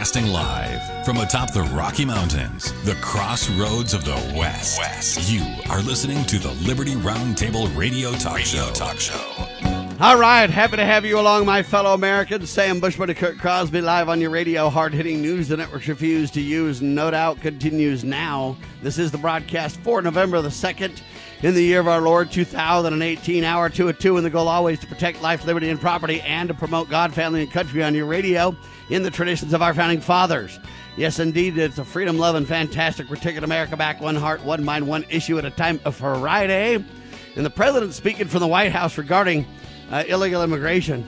Broadcasting live from atop the Rocky Mountains, the crossroads of the West. You are listening to the Liberty Roundtable Radio Talk Show. All right, happy to have you along, my fellow Americans. Sam Bushman and Kurt Crosby live on your radio. Hard-hitting news the networks refuse to use. No doubt continues now. This is the broadcast for November the 2nd in the year of our Lord 2018. Hour 2 at 2, and the goal always to protect life, liberty, and property, and to promote God, family, and country on your radio in the traditions of our founding fathers. Yes, indeed, it's a freedom-loving, fantastic, we're taking America back, one heart, one mind, one issue at a time Friday. And the president speaking from the White House regarding illegal immigration.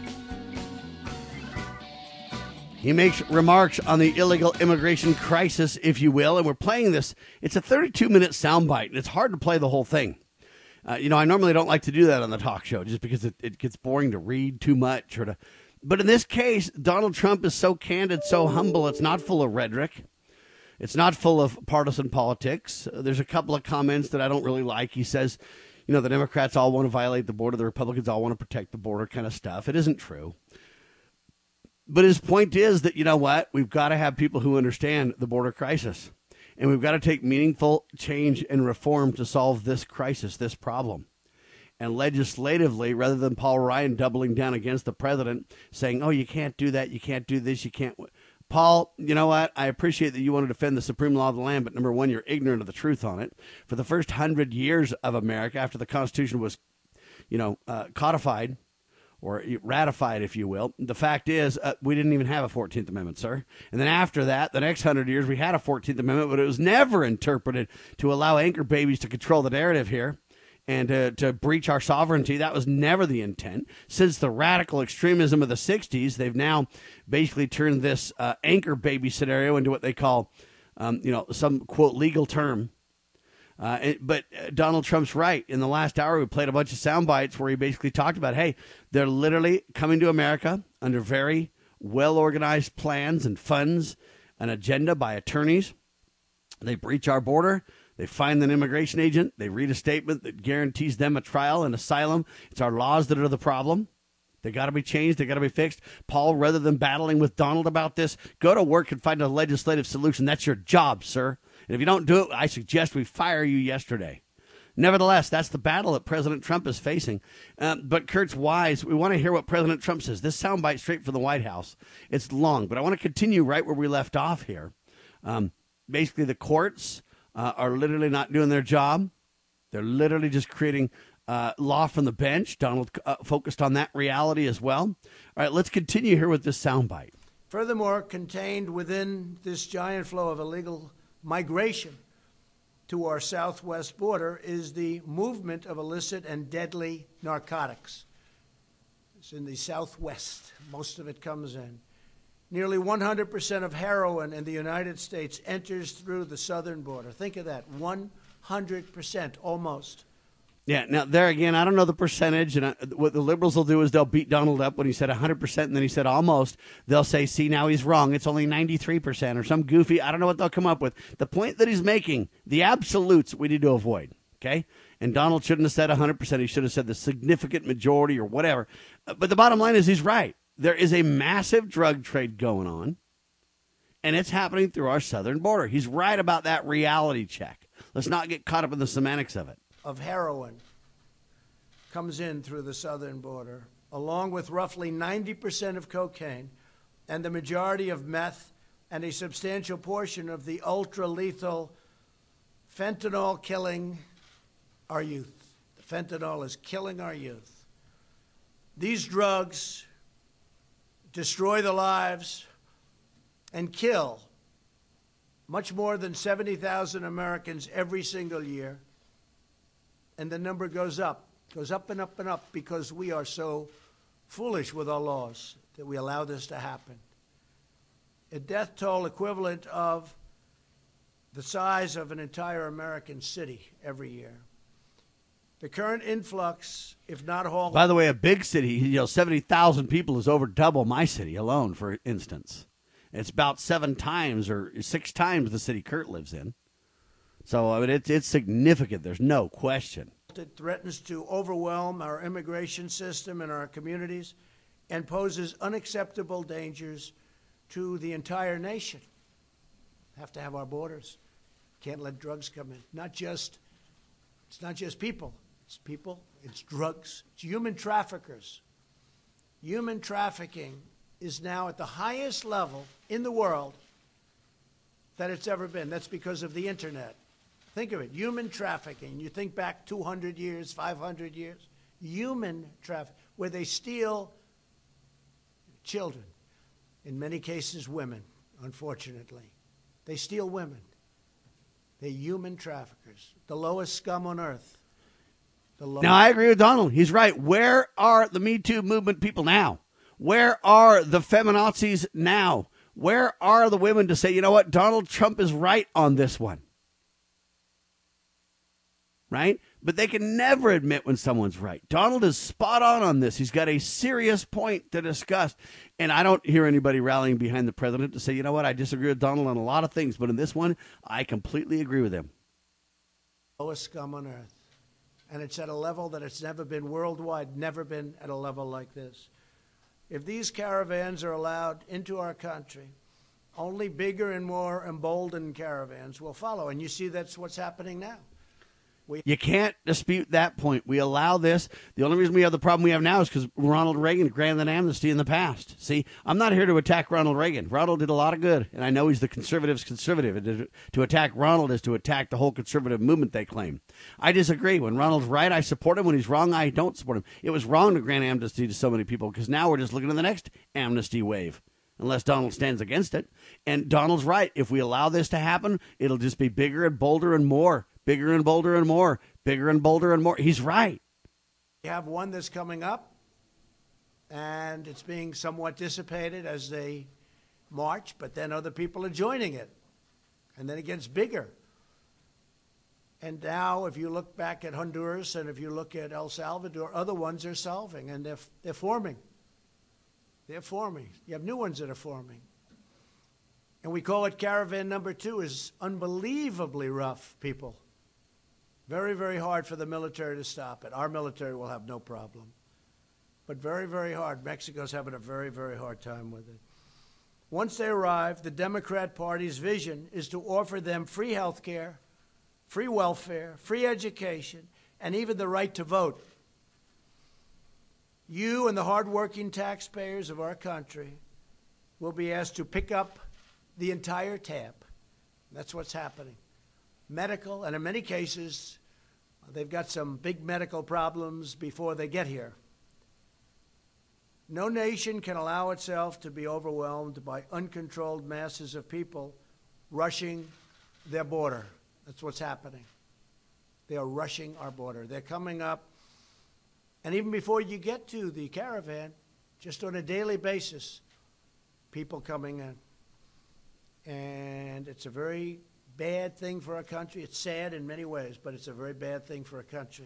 He makes remarks on the illegal immigration crisis, if you will, and we're playing this. It's a 32-minute soundbite, and it's hard to play the whole thing. I normally don't like to do that on the talk show just because it gets boring to read too much. But in this case, Donald Trump is so candid, so humble, it's not full of rhetoric. It's not full of partisan politics. There's a couple of comments that I don't really like. He says, the Democrats all want to violate the border, the Republicans all want to protect the border kind of stuff. It isn't true. But his point is that, we've got to have people who understand the border crisis. And we've got to take meaningful change and reform to solve this crisis, this problem. And legislatively, rather than Paul Ryan doubling down against the president, saying, oh, you can't do that, you can't do this, you can't. Paul, you know what? I appreciate that you want to defend the supreme law of the land, but number one, you're ignorant of the truth on it. For the first 100 years of America, after the Constitution was, codified or ratified, if you will, the fact is we didn't even have a 14th Amendment, sir. And then after that, the next 100 years, we had a 14th Amendment, but it was never interpreted to allow anchor babies to control the narrative here and to breach our sovereignty. That was never the intent. Since the radical extremism of the 60s, they've now basically turned this anchor baby scenario into what they call, some, quote, legal term. But Donald Trump's right. In the last hour, we played a bunch of sound bites where he basically talked about, hey, they're literally coming to America under very well-organized plans and funds, an agenda by attorneys. They breach our border. They find an immigration agent. They read a statement that guarantees them a trial and asylum. It's our laws that are the problem. They got to be changed. They got to be fixed. Paul, rather than battling with Donald about this, go to work and find a legislative solution. That's your job, sir. And if you don't do it, I suggest we fire you yesterday. Nevertheless, that's the battle that President Trump is facing. But Kurt's wise. We want to hear what President Trump says. This soundbite straight from the White House. It's long, but I want to continue right where we left off here. Basically, the courts are literally not doing their job. They're literally just creating law from the bench. Donald focused on that reality as well. All right, let's continue here with this soundbite. Furthermore, contained within this giant flow of illegal migration to our southwest border is the movement of illicit and deadly narcotics. It's in the southwest. Most of it comes in. Nearly 100% of heroin in the United States enters through the southern border. Think of that, 100%, almost. Yeah, now there again, I don't know the percentage, and what the liberals will do is they'll beat Donald up when he said 100%, and then he said almost. They'll say, see, now he's wrong. It's only 93% or some goofy. I don't know what they'll come up with. The point that he's making, the absolutes we need to avoid, okay? And Donald shouldn't have said 100%. He should have said the significant majority or whatever. But the bottom line is he's right. There is a massive drug trade going on, and it's happening through our southern border. He's right about that reality check. Let's not get caught up in the semantics of it. Of heroin comes in through the southern border, along with roughly 90% of cocaine and the majority of meth and a substantial portion of the ultra-lethal fentanyl killing our youth. The fentanyl is killing our youth. These drugs destroy the lives and kill much more than 70,000 Americans every single year. And the number goes up and up and up because we are so foolish with our laws that we allow this to happen. A death toll equivalent of the size of an entire American city every year. The current influx, if not all... By the way, a big city, 70,000 people is over double my city alone, for instance. It's about 7 times or 6 times the city Kurt lives in. So I mean, it's significant. There's no question. It threatens to overwhelm our immigration system and our communities and poses unacceptable dangers to the entire nation. Have to have our borders. Can't let drugs come in. It's not just people. It's people, it's drugs, it's human traffickers. Human trafficking is now at the highest level in the world that it's ever been. That's because of the internet. Think of it, human trafficking. You think back 200 years, 500 years, human trafficking, where they steal children, in many cases women, unfortunately. They steal women. They're human traffickers, the lowest scum on earth. Now, I agree with Donald. He's right. Where are the Me Too movement people now? Where are the feminazis now? Where are the women to say, you know what, Donald Trump is right on this one? Right? But they can never admit when someone's right. Donald is spot on this. He's got a serious point to discuss. And I don't hear anybody rallying behind the president to say, you know what, I disagree with Donald on a lot of things, but in this one, I completely agree with him. Lowest scum on earth. And it's at a level that it's never been worldwide, never been at a level like this. If these caravans are allowed into our country, only bigger and more emboldened caravans will follow. And you see that's what's happening now. You can't dispute that point. We allow this. The only reason we have the problem we have now is because Ronald Reagan granted an amnesty in the past. See, I'm not here to attack Ronald Reagan. Ronald did a lot of good, and I know he's the conservatives' conservative. And to attack Ronald is to attack the whole conservative movement, they claim. I disagree. When Ronald's right, I support him. When he's wrong, I don't support him. It was wrong to grant amnesty to so many people because now we're just looking at the next amnesty wave, unless Donald stands against it. And Donald's right. If we allow this to happen, it'll just be bigger and bolder and more. Bigger and bolder and more. Bigger and bolder and more. He's right. We have one that's coming up, and it's being somewhat dissipated as they march, but then other people are joining it. And then it gets bigger. And now, if you look back at Honduras and if you look at El Salvador, other ones are solving, and they're forming. They're forming. You have new ones that are forming. And we call it caravan number 2 is unbelievably rough, people. Very, very hard for the military to stop it. Our military will have no problem. But very, very hard. Mexico's having a very, very hard time with it. Once they arrive, the Democrat Party's vision is to offer them free health care, free welfare, free education, and even the right to vote. You and the hardworking taxpayers of our country will be asked to pick up the entire tab. That's what's happening. Medical, and in many cases, they've got some big medical problems before they get here. No nation can allow itself to be overwhelmed by uncontrolled masses of people rushing their border. That's what's happening. They are rushing our border. They're coming up, and even before you get to the caravan, just on a daily basis, people coming in. And it's a very bad thing for our country. It's sad in many ways, but it's a very bad thing for a country.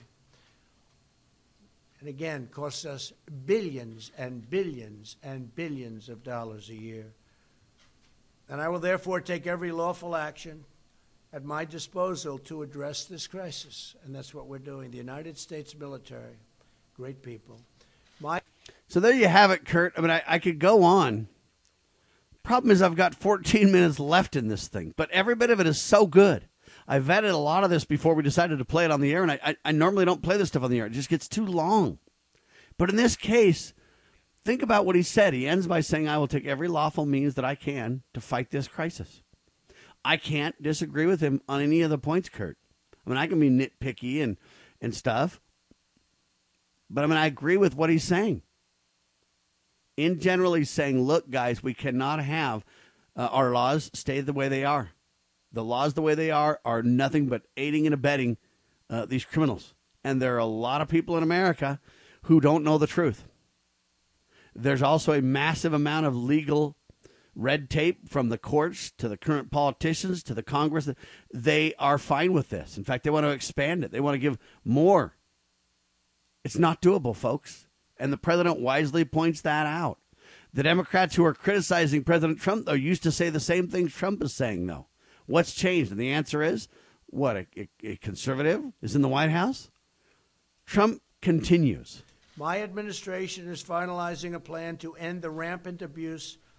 And again, costs us billions and billions and billions of dollars a year. And I will therefore take every lawful action at my disposal to address this crisis. And that's what we're doing. The United States military, great people. So there you have it, Kurt. I mean, I could go on. Problem is I've got 14 minutes left in this thing, but every bit of it is so good. I vetted a lot of this before we decided to play it on the air, and I normally don't play this stuff on the air. It just gets too long. But in this case, think about what he said. He ends by saying, I will take every lawful means that I can to fight this crisis. I can't disagree with him on any of the points, Kurt. I mean, I can be nitpicky and stuff, but I mean, I agree with what he's saying. In general, he's saying, look, guys, we cannot have our laws stay the way they are. The laws the way they are nothing but aiding and abetting these criminals. And there are a lot of people in America who don't know the truth. There's also a massive amount of legal red tape from the courts to the current politicians to the Congress. They are fine with this. In fact, they want to expand it. They want to give more. It's not doable, folks. And the president wisely points that out. The Democrats who are criticizing President Trump, though, used to say the same things Trump is saying, though. What's changed? And the answer is, what, a conservative is in the White House? Trump continues. My administration is finalizing a plan to end the rampant abuse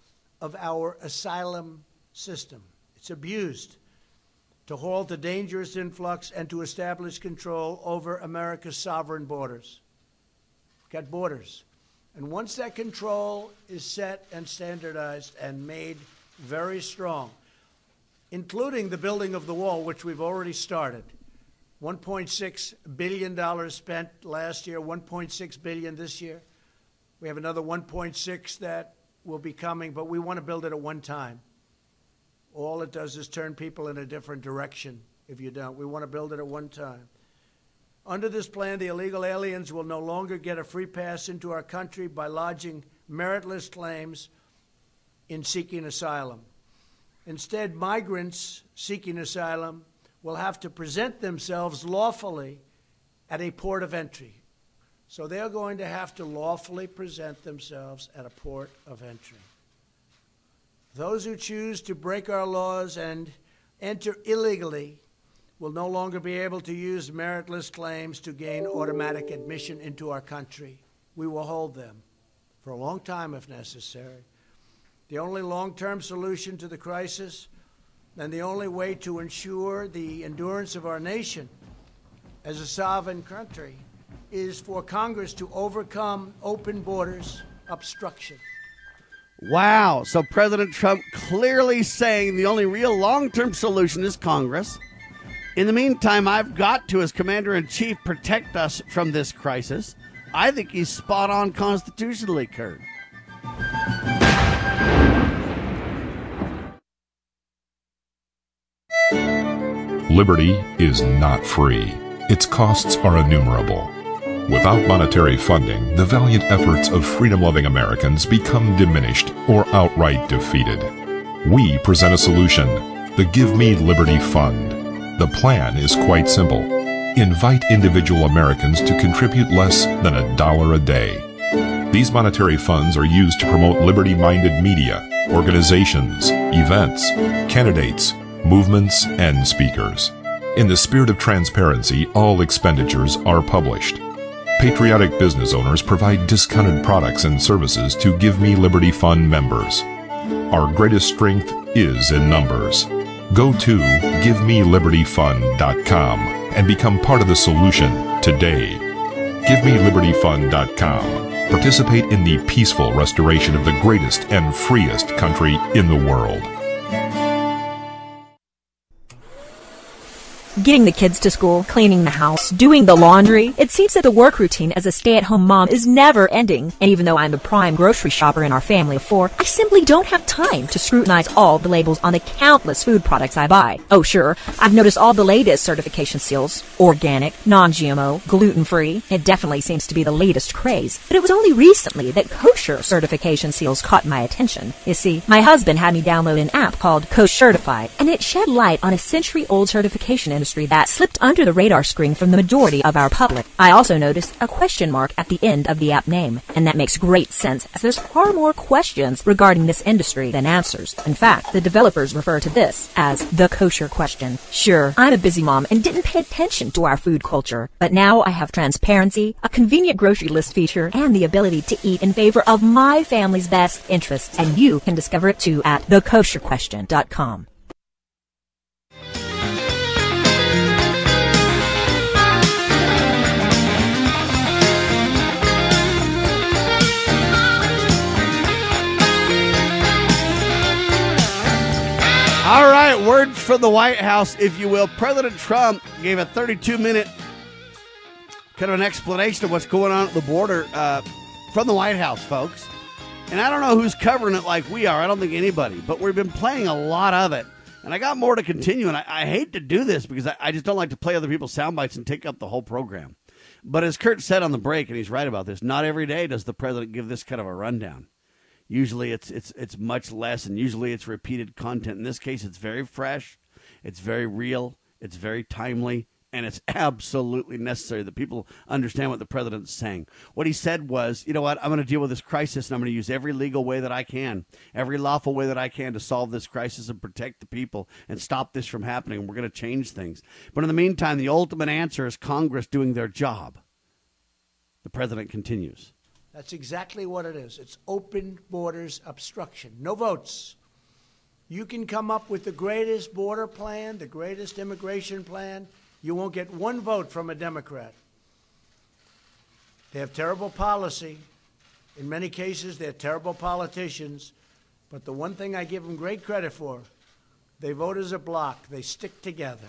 of our asylum system. It's abused to halt a dangerous influx and to establish control over America's sovereign borders. We've got borders. And once that control is set and standardized and made very strong, including the building of the wall, which we've already started, $1.6 billion spent last year, $1.6 billion this year. We have another 1.6 that will be coming, but we want to build it at one time. All it does is turn people in a different direction if you don't. We want to build it at one time. Under this plan, the illegal aliens will no longer get a free pass into our country by lodging meritless claims in seeking asylum. Instead, migrants seeking asylum will have to present themselves lawfully at a port of entry. So they're going to have to lawfully present themselves at a port of entry. Those who choose to break our laws and enter illegally will no longer be able to use meritless claims to gain automatic admission into our country. We will hold them for a long time if necessary. The only long-term solution to the crisis and the only way to ensure the endurance of our nation as a sovereign country is for Congress to overcome open borders obstruction. Wow. So President Trump clearly saying the only real long-term solution is Congress. In the meantime, I've got to, as Commander-in-Chief, protect us from this crisis. I think he's spot on constitutionally, Kurt. Liberty is not free. Its costs are innumerable. Without monetary funding, the valiant efforts of freedom-loving Americans become diminished or outright defeated. We present a solution, the Give Me Liberty Fund. The plan is quite simple. Invite individual Americans to contribute less than $1 a day. These monetary funds are used to promote liberty-minded media, organizations, events, candidates, movements, and speakers. In the spirit of transparency, all expenditures are published. Patriotic business owners provide discounted products and services to Give Me Liberty Fund members. Our greatest strength is in numbers. Go to GiveMeLibertyFund.com and become part of the solution today. GiveMeLibertyFund.com. Participate in the peaceful restoration of the greatest and freest country in the world. Getting the kids to school, cleaning the house, doing the laundry. It seems that the work routine as a stay-at-home mom is never ending. And even though I'm the prime grocery shopper in our family of 4, I simply don't have time to scrutinize all the labels on the countless food products I buy. Oh sure, I've noticed all the latest certification seals. Organic, non-GMO, gluten-free. It definitely seems to be the latest craze. But it was only recently that kosher certification seals caught my attention. You see, my husband had me download an app called Kosher Certified, and it shed light on a century-old certification industry that slipped under the radar screen from the majority of our public. I also noticed a question mark at the end of the app name, and that makes great sense as there's far more questions regarding this industry than answers. In fact, the developers refer to this as the kosher question. Sure, I'm a busy mom and didn't pay attention to our food culture, but now I have transparency, a convenient grocery list feature, and the ability to eat in favor of my family's best interests, and you can discover it too at thekosherquestion.com. All right, words from the White House, if you will. President Trump gave a 32-minute kind of an explanation of what's going on at the border from the White House, folks. And I don't know who's covering it like we are. I don't think anybody. But we've been playing a lot of it. And I got more to continue. And I hate to do this because I just don't like to play other people's sound bites and take up the whole program. But as Kurt said on the break, and he's right about this, not every day does the president give this kind of a rundown. Usually it's much less, and usually it's repeated content. In this case, it's very fresh, it's very real, it's very timely, and it's absolutely necessary that people understand what the president's saying. What he said was, you know what, I'm going to deal with this crisis, and I'm going to use every legal way that I can, every lawful way that I can to solve this crisis and protect the people and stop this from happening. We're going to change things. But in the meantime, the ultimate answer is Congress doing their job. The president continues. That's exactly what it is. It's open borders obstruction. No votes. You can come up with the greatest border plan, the greatest immigration plan. You won't get one vote from a Democrat. They have terrible policy. In many cases, they're terrible politicians. But the one thing I give them great credit for, they vote as a bloc. They stick together.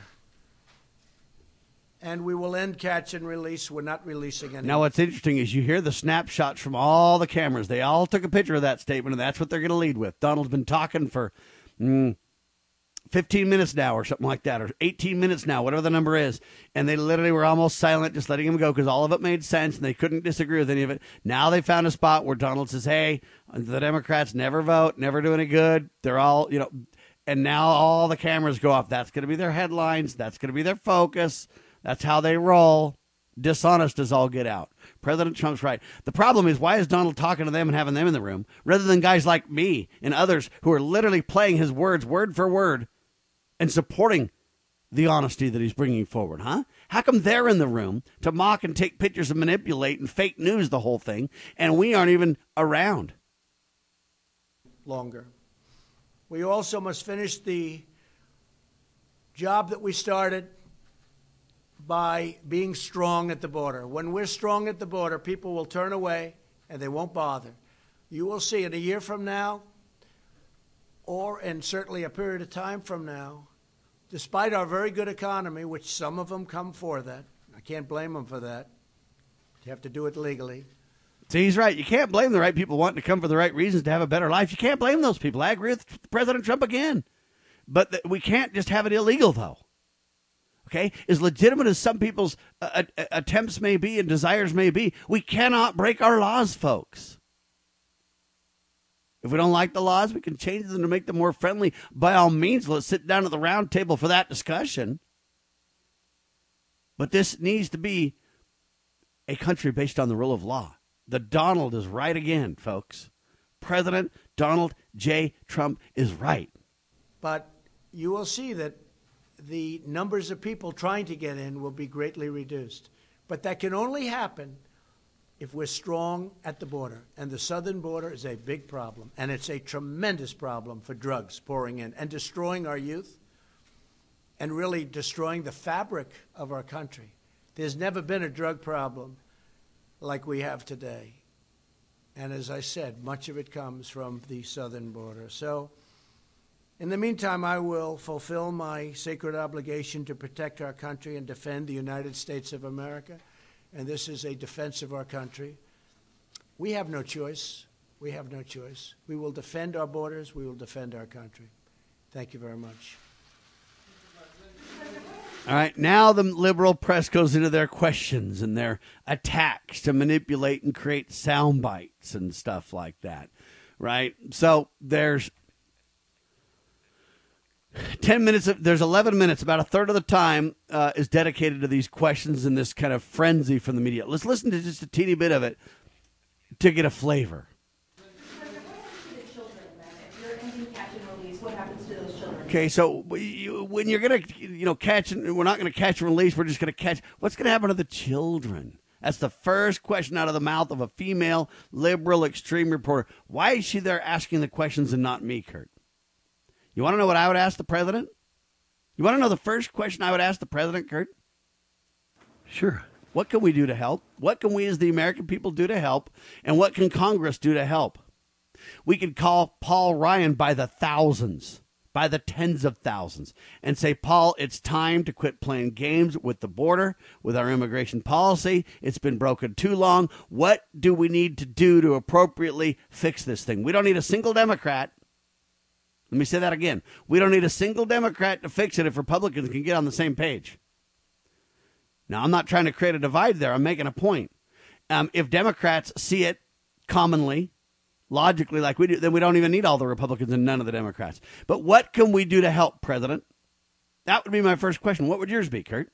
And we will end catch and release. We're not releasing anyone. Now, what's interesting is you hear the snapshots from all the cameras. They all took a picture of that statement, and that's what they're going to lead with. Donald's been talking for 15 minutes now or something like that, or 18 minutes now, whatever the number is. And they literally were almost silent, just letting him go because all of it made sense, and they couldn't disagree with any of it. Now they found a spot where Donald says, hey, the Democrats never vote, never do any good. They're all, and now all the cameras go off. That's going to be their headlines. That's going to be their focus. That's how they roll. Dishonest as all get out. President Trump's right. The problem is, why is Donald talking to them and having them in the room rather than guys like me and others who are literally playing his words word for word and supporting the honesty that he's bringing forward, huh? How come they're in the room to mock and take pictures and manipulate and fake news the whole thing, and we aren't even around? Longer. We also must finish the job that we started by being strong at the border. When we're strong at the border, people will turn away and they won't bother. You will see in a year from now, or in certainly a period of time from now, despite our very good economy, which some of them come for that, I can't blame them for that. You have to do it legally. See, he's right. You can't blame the right people wanting to come for the right reasons to have a better life. You can't blame those people. I agree with President Trump again. But we can't just have it illegal, though. Okay? As legitimate as some people's attempts may be and desires may be, we cannot break our laws, folks. If we don't like the laws, we can change them to make them more friendly. By all means, let's sit down at the round table for that discussion. But this needs to be a country based on the rule of law. The Donald is right again, folks. President Donald J. Trump is right. But you will see that the numbers of people trying to get in will be greatly reduced. But that can only happen if we're strong at the border. And the southern border is a big problem. And it's a tremendous problem for drugs pouring in and destroying our youth and really destroying the fabric of our country. There's never been a drug problem like we have today. And as I said, much of it comes from the southern border. So in the meantime, I will fulfill my sacred obligation to protect our country and defend the United States of America. And this is a defense of our country. We have no choice. We have no choice. We will defend our borders. We will defend our country. Thank you very much. All right, now the liberal press goes into their questions and their attacks to manipulate and create sound bites and stuff like that, right? So there's 10 minutes, there's 11 minutes, about a third of the time is dedicated to these questions and this kind of frenzy from the media. Let's listen to just a teeny bit of it to get a flavor. Okay, so when you're going to, catch, we're not going to catch and release, we're just going to catch, what's going to happen to the children? That's the first question out of the mouth of a female liberal extreme reporter. Why is she there asking the questions and not me, Kurt? You want to know what I would ask the president? You want to know the first question I would ask the president, Kurt? Sure. What can we do to help? What can we as the American people do to help? And what can Congress do to help? We could call Paul Ryan by the thousands, by the tens of thousands, and say, Paul, it's time to quit playing games with the border, with our immigration policy. It's been broken too long. What do we need to do to appropriately fix this thing? We don't need a single Democrat. Let me say that again. We don't need a single Democrat to fix it if Republicans can get on the same page. Now, I'm not trying to create a divide there. I'm making a point. If Democrats see it commonly, logically, like we do, then we don't even need all the Republicans and none of the Democrats. But what can we do to help, President? That would be my first question. What would yours be, Kurt?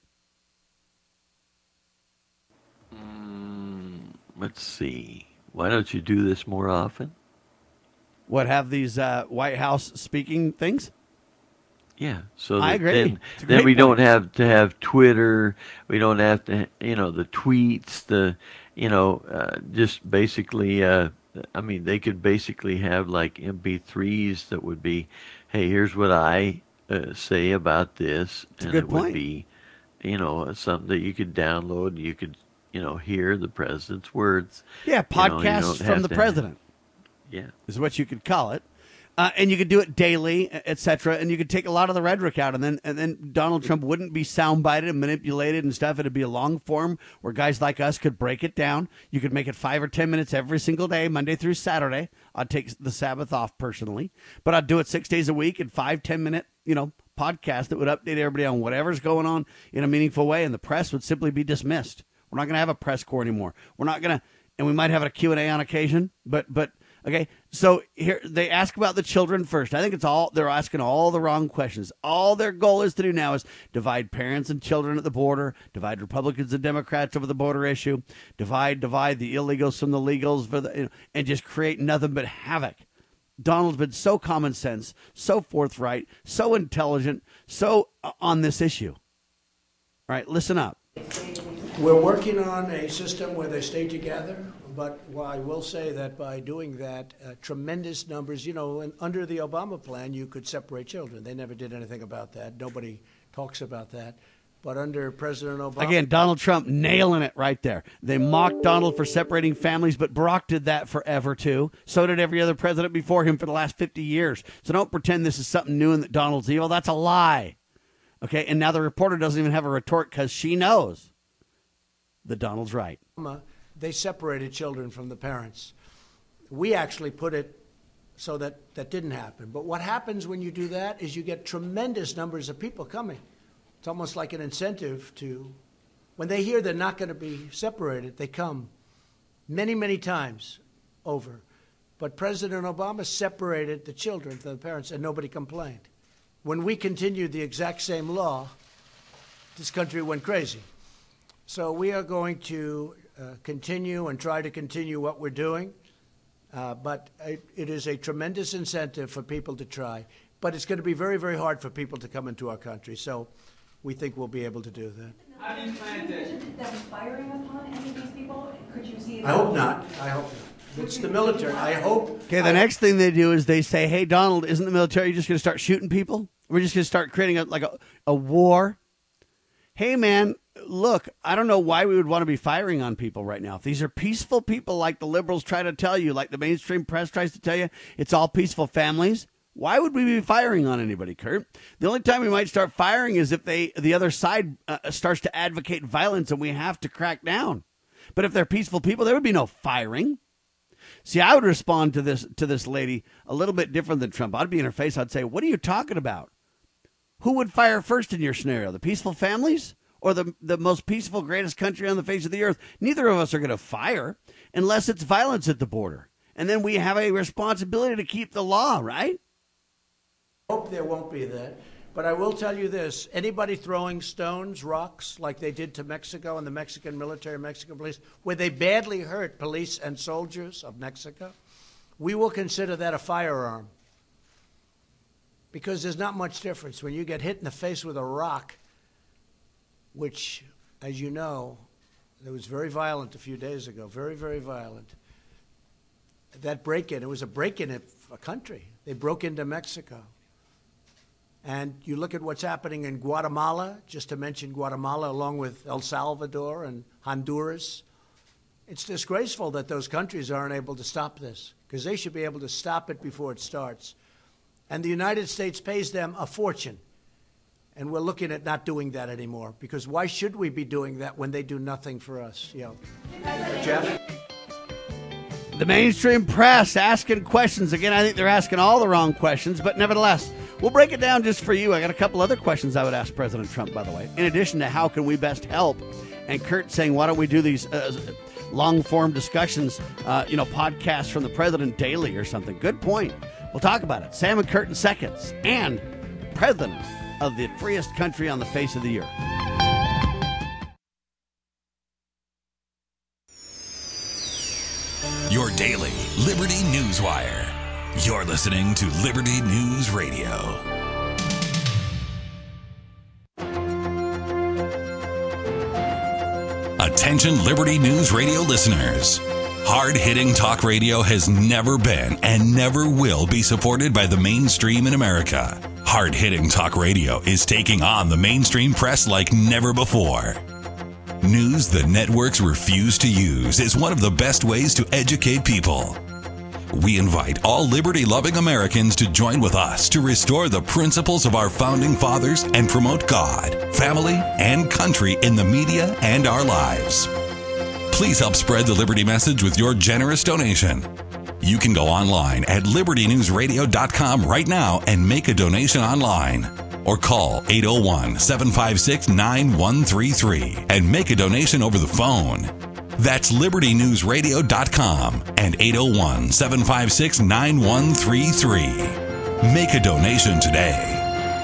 Let's see. Why don't you do this more often? What, have these White House speaking things? Yeah, so I agree. Then we don't have to have Twitter. We don't have to, the tweets, just basically, they could basically have like MP3s that would be, hey, here's what I say about this. That's a good point. Would be, something that you could download. You could, hear the president's words. Yeah, podcasts from the president. Yeah. Is what you could call it. And you could do it daily, et cetera, and you could take a lot of the rhetoric out, and then Donald Trump wouldn't be soundbited and manipulated and stuff. It'd be a long form where guys like us could break it down. You could make it 5 or 10 minutes every single day, Monday through Saturday. I'd take the Sabbath off personally, but I'd do it 6 days a week in 5-10 minute, podcast that would update everybody on whatever's going on in a meaningful way, and the press would simply be dismissed. We're not going to have a press corps anymore. We're not going to, and we might have a Q&A on occasion, but. Okay, so here they ask about the children first. I think they're asking all the wrong questions. All their goal is to do now is divide parents and children at the border, divide Republicans and Democrats over the border issue, divide the illegals from the legals, and just create nothing but havoc. Donald's been so common sense, so forthright, so intelligent, so on this issue. All right, listen up. We're working on a system where they stay together. But I will say that by doing that, tremendous numbers, under the Obama plan, you could separate children. They never did anything about that. Nobody talks about that. But under President Obama... Again, Donald Trump nailing it right there. They mocked Donald for separating families, but Barack did that forever, too. So did every other president before him for the last 50 years. So don't pretend this is something new and that Donald's evil. That's a lie. Okay, and now the reporter doesn't even have a retort because she knows that Donald's right. They separated children from the parents. We actually put it so that didn't happen. But what happens when you do that is you get tremendous numbers of people coming. It's almost like an incentive to, when they hear they're not going to be separated, they come many, many times over. But President Obama separated the children from the parents, and nobody complained. When we continued the exact same law, this country went crazy. So we are going to continue and try to continue what we're doing. But it is a tremendous incentive for people to try. But it's going to be very, very hard for people to come into our country. So we think we'll be able to do that. How do you plan to... them firing upon any of these people? Could you see... I hope not. It's the military. I hope... Okay, the next thing they do is they say, hey, Donald, isn't the military just going to start shooting people? We're just going to start creating a war? Hey, man, look, I don't know why we would want to be firing on people right now. If these are peaceful people like the liberals try to tell you, like the mainstream press tries to tell you, it's all peaceful families, why would we be firing on anybody, Kurt? The only time we might start firing is if the other side starts to advocate violence and we have to crack down. But if they're peaceful people, there would be no firing. See, I would respond to this lady a little bit different than Trump. I'd be in her face. I'd say, what are you talking about? Who would fire first in your scenario? The peaceful families or the most peaceful, greatest country on the face of the earth? Neither of us are going to fire unless it's violence at the border. And then we have a responsibility to keep the law, right? I hope there won't be that. But I will tell you this. Anybody throwing stones, rocks, like they did to Mexico and the Mexican military, Mexican police, where they badly hurt police and soldiers of Mexico, we will consider that a firearm. Because there's not much difference when you get hit in the face with a rock, which, as you know, it was very violent a few days ago, very, very violent. That break-in, it was a break-in of a country. They broke into Mexico. And you look at what's happening in Guatemala, just to mention Guatemala, along with El Salvador and Honduras. It's disgraceful that those countries aren't able to stop this, because they should be able to stop it before it starts. And the United States pays them a fortune. And we're looking at not doing that anymore, because why should we be doing that when they do nothing for us? Jeff? The mainstream press asking questions. Again, I think they're asking all the wrong questions, but nevertheless, we'll break it down just for you. I got a couple other questions I would ask President Trump, by the way, in addition to how can we best help. And Kurt saying, why don't we do these long-form discussions, podcasts from the president daily or something. Good point. We'll talk about it. Sam and Kurt in seconds. And president of the freest country on the face of the earth. Your daily Liberty News Wire. You're listening to Liberty News Radio. Attention Liberty News Radio listeners. Hard-hitting talk radio has never been and never will be supported by the mainstream in America. Hard-hitting talk radio is taking on the mainstream press like never before. News the networks refuse to use is one of the best ways to educate people. We invite all liberty-loving Americans to join with us to restore the principles of our founding fathers and promote God, family, and country in the media and our lives. Please help spread the Liberty message with your generous donation. You can go online at libertynewsradio.com right now and make a donation online. Or call 801-756-9133 and make a donation over the phone. That's libertynewsradio.com and 801-756-9133. Make a donation today.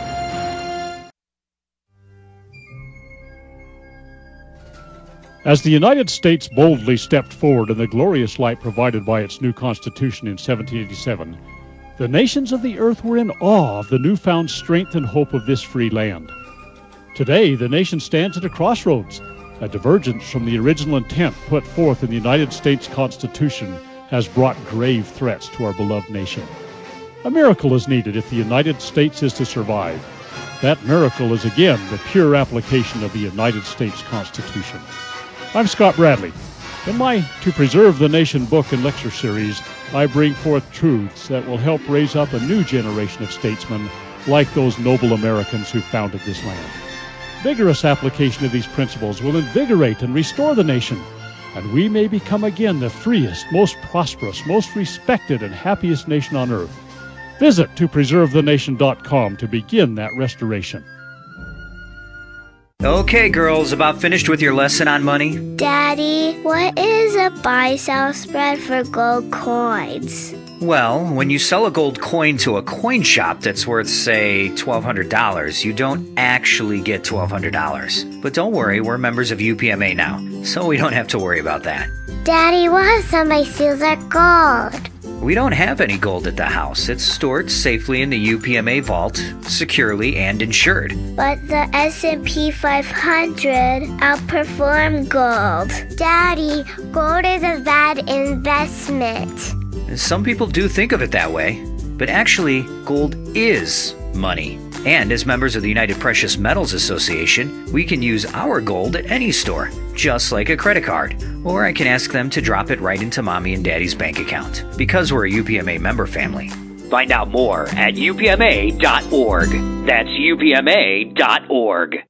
As the United States boldly stepped forward in the glorious light provided by its new Constitution in 1787, the nations of the earth were in awe of the newfound strength and hope of this free land. Today, the nation stands at a crossroads. A divergence from the original intent put forth in the United States Constitution has brought grave threats to our beloved nation. A miracle is needed if the United States is to survive. That miracle is again the pure application of the United States Constitution. I'm Scott Bradley. In my To Preserve the Nation book and lecture series, I bring forth truths that will help raise up a new generation of statesmen like those noble Americans who founded this land. Vigorous application of these principles will invigorate and restore the nation, and we may become again the freest, most prosperous, most respected, and happiest nation on earth. Visit topreservethenation.com to begin that restoration. Okay, girls, about finished with your lesson on money? Daddy, what is a buy-sell spread for gold coins? Well, when you sell a gold coin to a coin shop that's worth, say, $1,200, you don't actually get $1,200. But don't worry, we're members of UPMA now, so we don't have to worry about that. Daddy, what if somebody steals our gold? We don't have any gold at the house. It's stored safely in the UPMA vault, securely and insured. But the S&P 500 outperformed gold. Daddy, gold is a bad investment. Some people do think of it that way, but actually, gold is money. And as members of the United Precious Metals Association, we can use our gold at any store, just like a credit card. Or I can ask them to drop it right into Mommy and Daddy's bank account, because we're a UPMA member family. Find out more at upma.org. That's upma.org.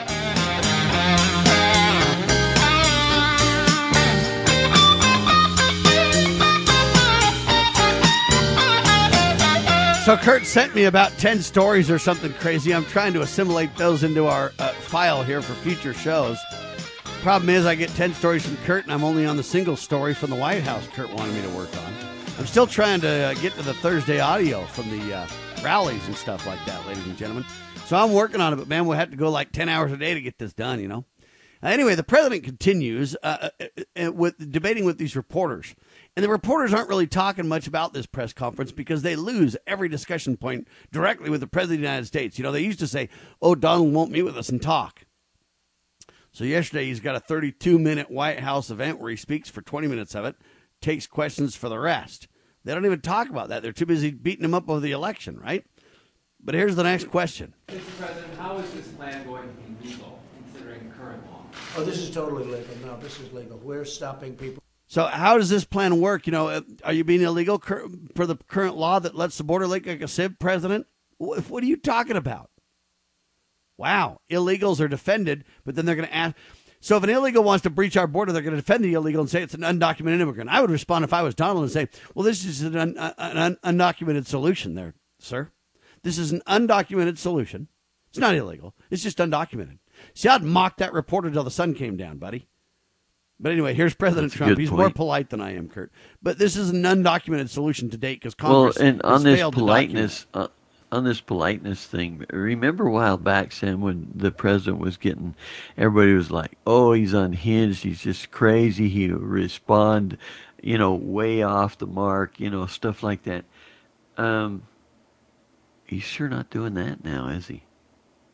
So Kurt sent me about 10 stories or something crazy. I'm trying to assimilate those into our file here for future shows. Problem is I get 10 stories from Kurt, and I'm only on the single story from the White House Kurt wanted me to work on. I'm still trying to get to the Thursday audio from the rallies and stuff like that, ladies and gentlemen. So I'm working on it, but man, we'll have to go like 10 hours a day to get this done, you know. Anyway, the president continues with debating with these reporters. And the reporters aren't really talking much about this press conference because they lose every discussion point directly with the president of the United States. You know, they used to say, oh, Donald won't meet with us and talk. So yesterday he's got a 32-minute White House event where he speaks for 20 minutes of it, takes questions for the rest. They don't even talk about that. They're too busy beating him up over the election, right? But here's the next question. Mr. President, how is this plan going to be legal, considering current law? Oh, this is totally legal. No, this is legal. We're stopping people. So how does this plan work? You know, are you being illegal for the current law that lets the border leak like a sieve, President? What are you talking about? Wow, illegals are defended, but then they're going to ask. So if an illegal wants to breach our border, they're going to defend the illegal and say it's an undocumented immigrant. I would respond if I was Donald and say, well, this is an undocumented solution there, sir. This is an undocumented solution. It's not illegal. It's just undocumented. See, I'd mock that reporter till the sun came down, buddy. But anyway, here's President Trump. He's more polite than I am, Kurt. But this is an undocumented solution to date because Congress and on has this failed politeness, on this politeness thing, remember a while back, Sam, when the president was getting, everybody was like, "Oh, he's unhinged. He's just crazy. He'll respond, way off the mark, stuff like that." He's sure not doing that now, is he?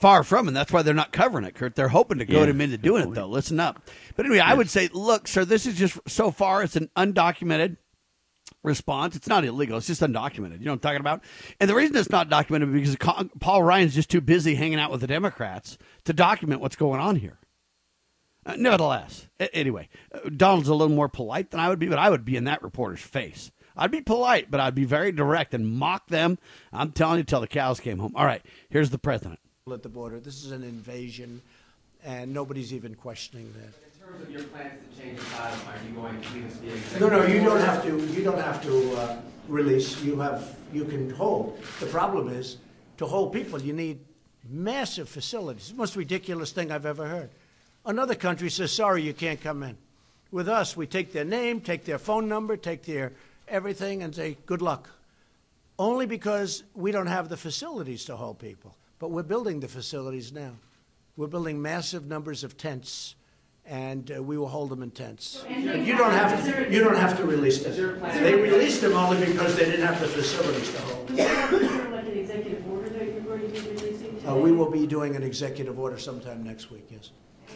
Far from, and that's why they're not covering it, Kurt. They're hoping to goad him into doing it, though. Listen up. But anyway, I would say, look, sir, this is just, so far, it's an undocumented response. It's not illegal. It's just undocumented. You know what I'm talking about? And the reason it's not documented is because Paul Ryan's just too busy hanging out with the Democrats to document what's going on here. Nevertheless, anyway, Donald's a little more polite than I would be, but I would be in that reporter's face. I'd be polite, but I'd be very direct and mock them. I'm telling you, till the cows came home. All right, here's the president. At the border, this is an invasion, and nobody's even questioning that. In terms of your plans to change the title, are you going to leave us the executive? No, you don't have to. You don't have to release. You can hold. The problem is, to hold people, you need massive facilities. It's the most ridiculous thing I've ever heard. Another country says, sorry, you can't come in. With us, we take their name, take their phone number, take their everything, and say, good luck. Only because we don't have the facilities to hold people. But we're building the facilities now. We're building massive numbers of tents, and we will hold them in tents. And you don't have to release them. They released them only because they didn't have the facilities to hold. Is there like an executive order that you're going to be releasing today? We will be doing an executive order sometime next week, yes.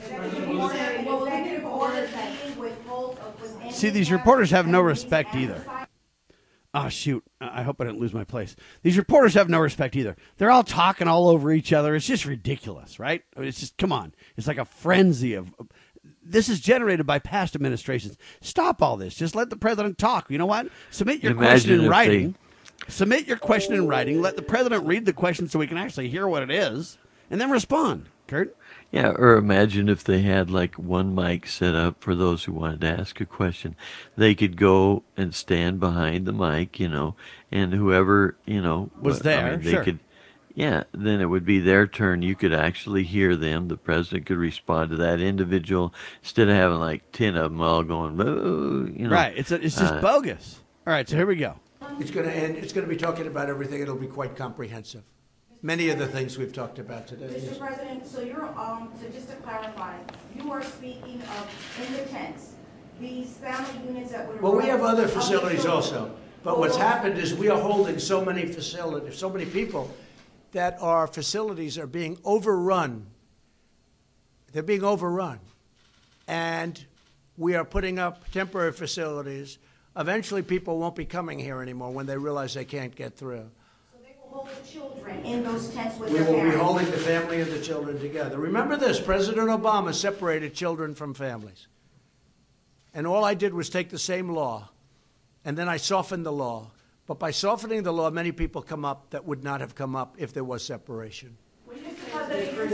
See, these reporters have no respect either. Oh, shoot. I hope I didn't lose my place. These reporters have no respect either. They're all talking all over each other. It's just ridiculous, right? I mean, it's just, come on. It's like a frenzy of... This is generated by past administrations. Stop all this. Just let the president talk. You know what? Submit your question in writing. Submit your question in writing. Let the president read the question so we can actually hear what it is, and then respond. Kurt? Yeah, or imagine if they had like one mic set up for those who wanted to ask a question. They could go and stand behind the mic, and whoever, was there, they sure. could, then it would be their turn. You could actually hear them. The president could respond to that individual instead of having like 10 of them all going, Right, it's just bogus. All right, so here we go. It's going to end. It's going to be talking about everything. It'll be quite comprehensive. Many of the things we've talked about today. Mr. President, so you're, so just to clarify, you are speaking of in the tents, these family units that would... Well, we have other facilities also. But what's happened is we are holding so many facilities, so many people, that our facilities are being overrun. They're being overrun. And we are putting up temporary facilities. Eventually, people won't be coming here anymore when they realize they can't get through. Hold the children in those tents with We their will parents. be holding the family and the children together. Remember this, President Obama separated children from families. And all I did was take the same law, and then I softened the law. But by softening the law, many people come up that would not have come up if there was separation. What do you say to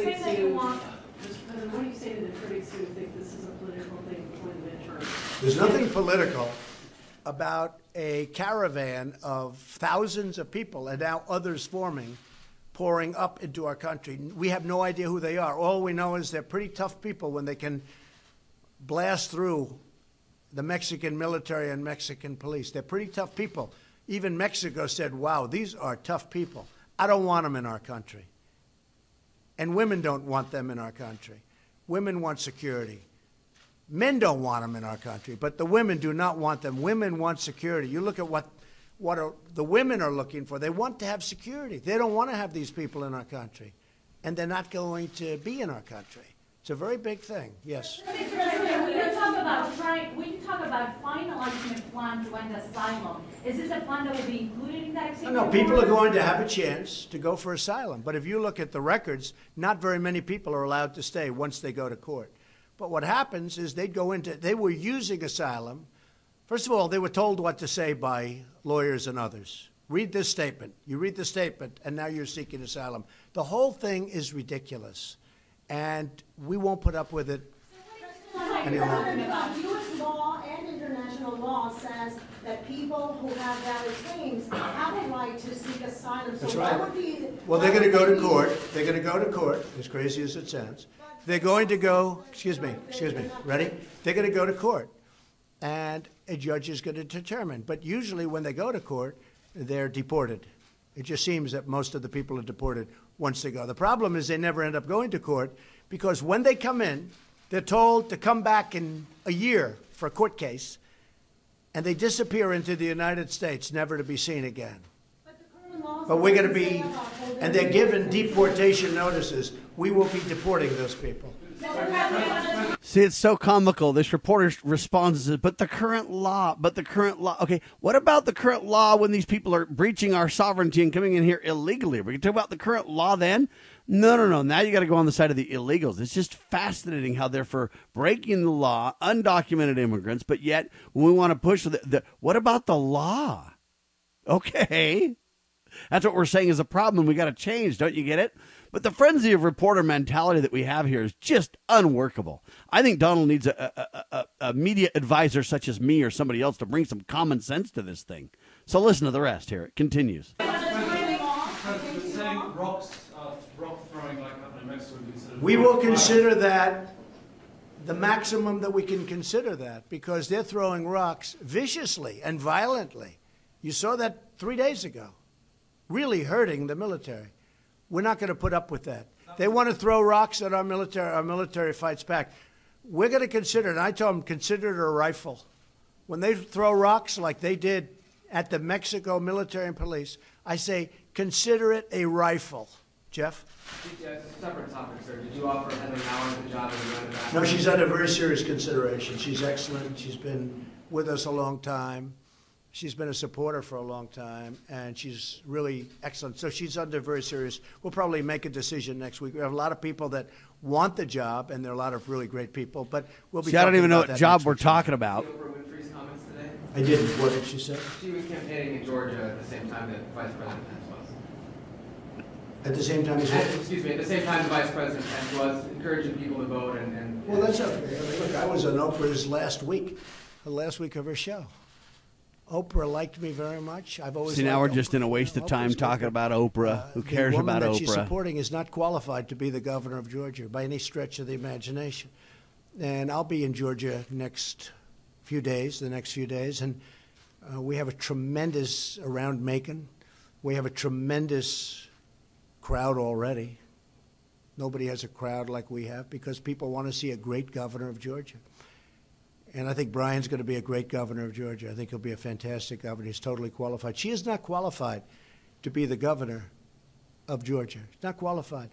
the critics who think this is a political thing before the midterm? There's nothing political about a caravan of thousands of people and now others forming, pouring up into our country. We have no idea who they are. All we know is they're pretty tough people when they can blast through the Mexican military and Mexican police. They're pretty tough people. Even Mexico said, wow, these are tough people. I don't want them in our country. And women don't want them in our country. Women want security. Men don't want them in our country, but the women do not want them. Women want security. You look at what the women are looking for. They want to have security. They don't want to have these people in our country, and they're not going to be in our country. It's a very big thing. Yes. When you talk about finalizing a plan to end asylum, is this a plan that will be included in that executive No, people order? are going to have a chance to go for asylum. But if you look at the records, not very many people are allowed to stay once they go to court. But what happens is they were using asylum. First of all, they were told what to say by lawyers and others. Read this statement. You read the statement, and now you're seeking asylum. The whole thing is ridiculous, and we won't put up with it any longer. U.S. law and international law says that people who have valid claims have a right to seek asylum. That's So right. that would be... Well, they're going to go to court. They're going to go to court, as crazy as it sounds. They're going to go, excuse me, ready? They're going to go to court, and a judge is going to determine. But usually when they go to court, they're deported. It just seems that most of the people are deported once they go. The problem is they never end up going to court because when they come in, they're told to come back in a year for a court case, and they disappear into the United States, never to be seen again. But we're going to be, and they're given deportation notices, we will be deporting those people. See, it's so comical. This reporter responds, but the current law. Okay, what about the current law when these people are breaching our sovereignty and coming in here illegally? We can talk about the current law then? No. Now you got to go on the side of the illegals. It's just fascinating how they're for breaking the law, undocumented immigrants, but yet when we want to push what about the law? Okay. That's what we're saying is a problem. We got to change. Don't you get it? But the frenzy of reporter mentality that we have here is just unworkable. I think Donald needs a media advisor such as me or somebody else to bring some common sense to this thing. So listen to the rest here. It continues. We will consider that the maximum that we can consider that, because they're throwing rocks viciously and violently. You saw that 3 days ago, really hurting the military. We're not going to put up with that. They want to throw rocks at our military fights back. We're going to consider it, and I told them, consider it a rifle. When they throw rocks like they did at the Mexico military and police, I say, consider it a rifle. Jeff? Yeah, it's a separate topic, sir. Did you offer Heather Nauer the job as a back? No, she's under very serious consideration. She's excellent. She's been with us a long time. She's been a supporter for a long time, and she's really excellent. So she's under very serious. We'll probably make a decision next week. We have a lot of people that want the job, and there are a lot of really great people. But we'll be. See, I don't even know what job we're talking about. Oprah Winfrey's comments today? I didn't. What did she say? She was campaigning in Georgia at the same time that Vice President Pence was. At the same time as what? Excuse me. At the same time, the Vice President Pence was encouraging people to vote and well, that's okay. I mean, look, I was on Oprah's last week of her show. Oprah liked me very much. I've always. See, now we're just in a waste of time talking about Oprah. Who cares about Oprah? The woman that she's supporting is not qualified to be the governor of Georgia by any stretch of the imagination. And I'll be in Georgia the next few days, and we have a tremendous around Macon. We have a tremendous crowd already. Nobody has a crowd like we have because people want to see a great governor of Georgia. And I think Brian's going to be a great governor of Georgia. I think he'll be a fantastic governor. He's totally qualified. She is not qualified to be the governor of Georgia. She's not qualified.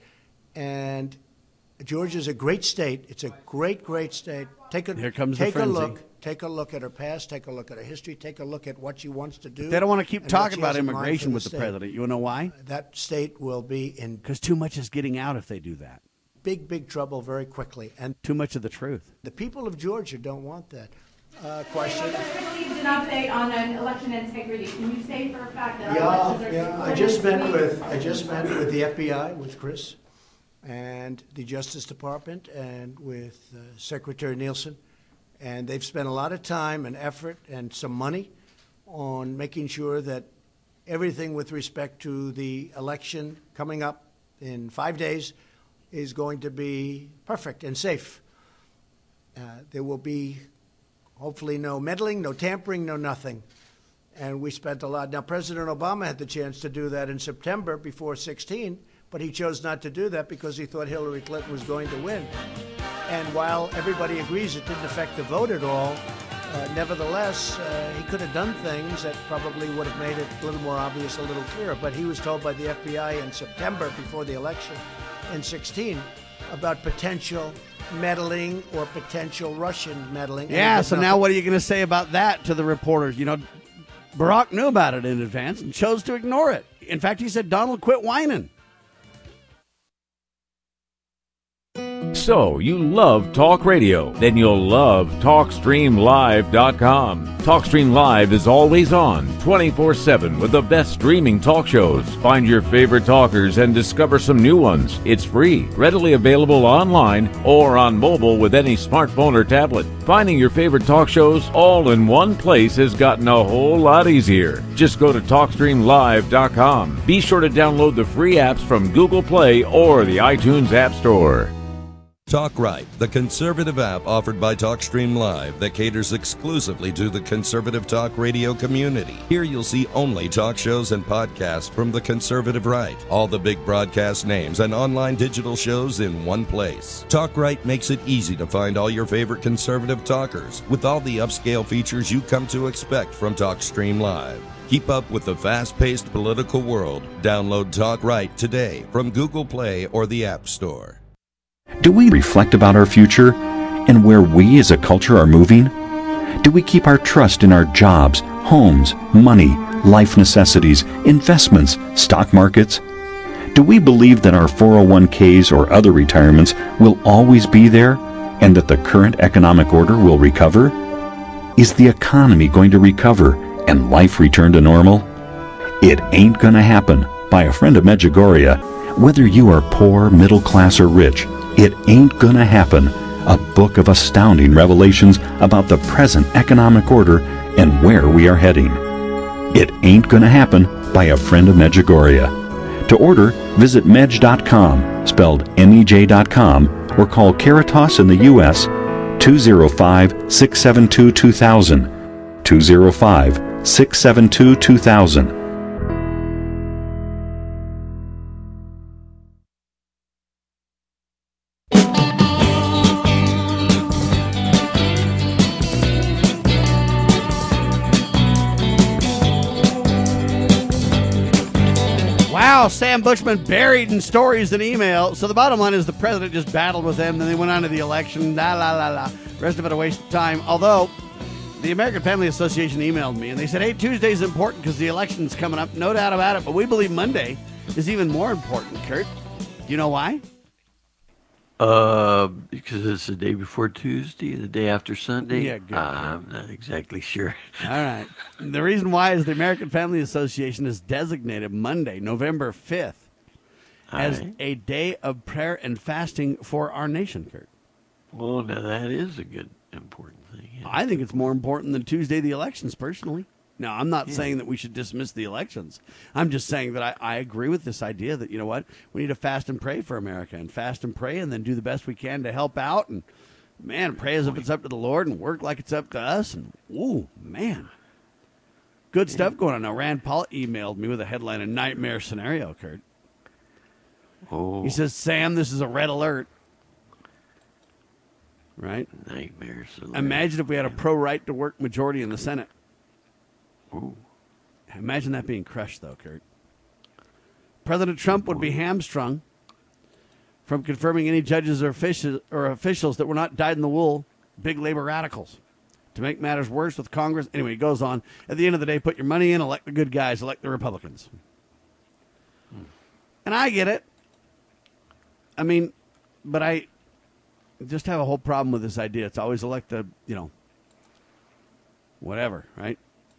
And Georgia's a great state. It's a great, great state. Here comes the frenzy. Take a look at her past. Take a look at her history. Take a look at what she wants to do. They don't want to keep talking about immigration with the president. You want to know why? That state will be in... Because too much is getting out if they do that. Big, big trouble very quickly. And too much of the truth. The people of Georgia don't want that. Question? We received an update on an election integrity. Can you say for a fact that our elections are... Yeah, I just met with the FBI, with Chris, and the Justice Department, and with Secretary Nielsen, and they've spent a lot of time and effort and some money on making sure that everything with respect to the election coming up in 5 days is going to be perfect and safe. There will be hopefully no meddling, no tampering, no nothing. And we spent a lot. Now, President Obama had the chance to do that in September before 16, but he chose not to do that because he thought Hillary Clinton was going to win. And while everybody agrees it didn't affect the vote at all, nevertheless, he could have done things that probably would have made it a little more obvious, a little clearer. But he was told by the FBI in September before the election in 16 about potential meddling or potential Russian meddling. Yeah, so now what are you going to say about that to the reporters? You know, Barack knew about it in advance and chose to ignore it. In fact, he said, Donald, quit whining. So, you love talk radio? Then you'll love TalkStreamLive.com. TalkStream Live is always on, 24/7, with the best streaming talk shows. Find your favorite talkers and discover some new ones. It's free, readily available online or on mobile with any smartphone or tablet. Finding your favorite talk shows all in one place has gotten a whole lot easier. Just go to TalkStreamLive.com. Be sure to download the free apps from Google Play or the iTunes App Store. Talk Right, the conservative app offered by TalkStream Live that caters exclusively to the conservative talk radio community. Here you'll see only talk shows and podcasts from the conservative right, all the big broadcast names and online digital shows in one place. Talk Right makes it easy to find all your favorite conservative talkers with all the upscale features you come to expect from TalkStream Live. Keep up with the fast-paced political world. Download Talk Right today from Google Play or the App Store. Do we reflect about our future and where we as a culture are moving? Do we keep our trust in our jobs, homes, money, life necessities, investments, stock markets? Do we believe that our 401ks or other retirements will always be there and that the current economic order will recover? Is the economy going to recover and life return to normal? It Ain't Gonna Happen by a friend of Medjugorje. Whether you are poor, middle class, or rich, It Ain't Gonna Happen, a book of astounding revelations about the present economic order and where we are heading. It Ain't Gonna Happen by a friend of Medjugorje. To order, visit Medj.com, spelled MEJ.com, or call Caritas in the U.S. 205-672-2000, 205-672-2000. Wow, Sam Bushman buried in stories and email. So the bottom line is the president just battled with them, then they went on to the election. La la la la. Rest of it a waste of time. Although the American Family Association emailed me and they said, hey, Tuesday's important because the election's coming up. No doubt about it. But we believe Monday is even more important, Kurt. Do you know why? Because it's the day before Tuesday, the day after Sunday. Yeah, good. I'm not exactly sure. All right. The reason why is the American Family Association has designated Monday, November 5th, as a day of prayer and fasting for our nation, Kurt. Well, now that is a good, important thing. Yeah. I think it's more important than Tuesday, the elections, personally. Now, I'm not saying that we should dismiss the elections. I'm just saying that I agree with this idea that, you know what, we need to fast and pray for America and fast and pray and then do the best we can to help out and, man, pray as if it's up to the Lord and work like it's up to us. And, ooh, man, good stuff going on. Now, Rand Paul emailed me with a headline, a nightmare scenario, Kurt. Oh. He says, Sam, this is a red alert. Right? Nightmare scenario. Imagine if we had a pro-right to work majority in the Senate. Ooh. Imagine that being crushed, though, Kurt. President Trump would be hamstrung from confirming any judges or officials that were not dyed-in-the-wool big labor radicals. To make matters worse with Congress, anyway, he goes on. At the end of the day, put your money in, elect the good guys, elect the Republicans. And I get it. I mean, but I just have a whole problem with this idea. It's always elect the, whatever, right?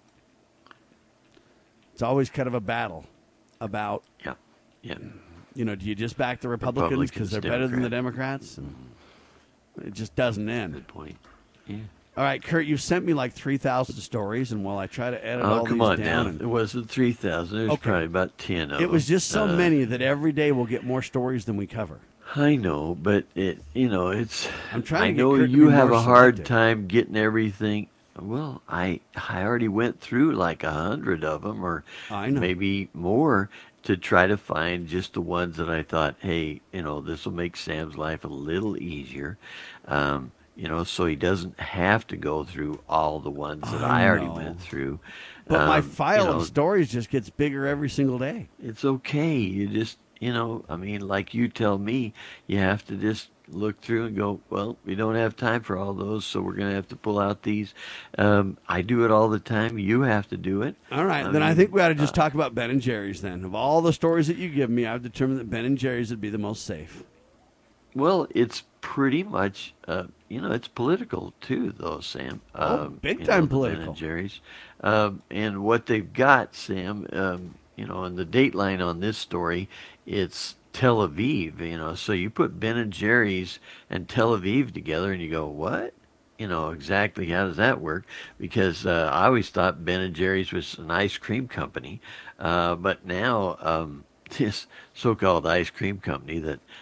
It's always kind of a battle about, yeah. Do you just back the Republicans because they're better than the Democrats? And it just doesn't end. Good point. Yeah. All right, Kurt, you've sent me like 3,000 stories, and while I try to edit all these down. Now. It wasn't 3,000. There's probably about 10 of them. It was just so many that every day we'll get more stories than we cover. I know, but it's. I'm trying. I know you have a hard time getting everything. Well, I already went through like 100 of them, or maybe more, to try to find just the ones that I thought, hey, this will make Sam's life a little easier, so he doesn't have to go through all the ones that I already went through. But my file of stories just gets bigger every single day. It's okay. You just, like you tell me, you have to just look through and go, well, we don't have time for all those, so we're going to have to pull out these. I do it all the time. You have to do it. All right. I think we ought to just talk about Ben & Jerry's then. Of all the stories that you give me, I've determined that Ben & Jerry's would be the most safe. Well, it's pretty much, it's political too, though, Sam. Big time political. Ben & Jerry's. And what they've got, Sam, and the dateline on this story, it's Tel Aviv, so you put Ben & Jerry's and Tel Aviv together and you go, what? Exactly how does that work? Because I always thought Ben & Jerry's was an ice cream company, but now this so-called ice cream company that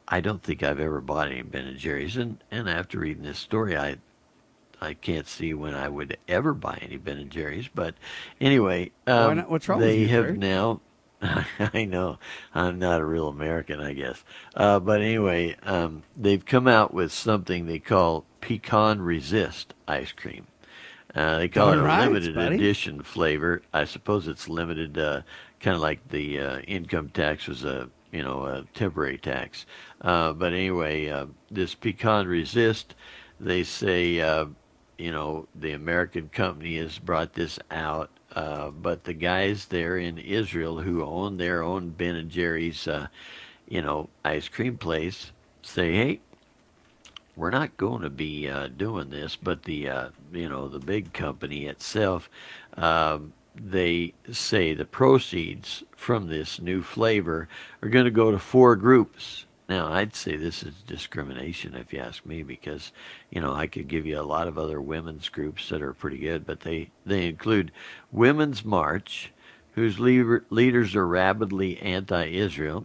I don't think I've ever bought any Ben & Jerry's, and after reading this story, I can't see when I would ever buy any Ben & Jerry's. But anyway, Why not? What's wrong with they you, have Kurt? now. I know I'm not a real American, I guess. But anyway, they've come out with something they call Pecan Resist ice cream. They call it a limited edition flavor. I suppose it's limited, kind of like the income tax was a temporary tax. But anyway, this Pecan Resist, they say, the American company has brought this out. But the guys there in Israel who own their own Ben & Jerry's, ice cream place say, hey, we're not going to be doing this. But the big company itself, they say the proceeds from this new flavor are going to go to 4 groups. Now, I'd say this is discrimination, if you ask me, because, I could give you a lot of other women's groups that are pretty good, but they include Women's March, whose leaders are rabidly anti-Israel.